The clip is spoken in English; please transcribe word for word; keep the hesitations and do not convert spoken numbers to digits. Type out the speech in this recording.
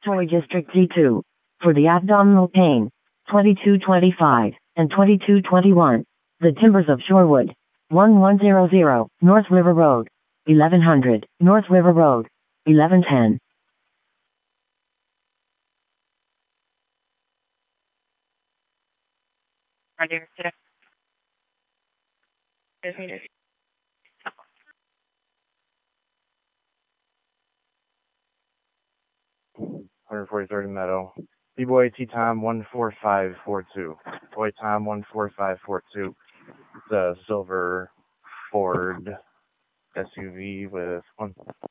Toy District D two. For the abdominal pain, twenty-two twenty-five and twenty-two twenty-one. The Timbers of Shorewood. eleven hundred North River Road. eleven hundred North River Road. eleven ten. Roger. Designated. one forty-third Meadow. B-Boy T-Tom one four five four two. Boy Tom one four five four two. It's a silver Ford S U V with one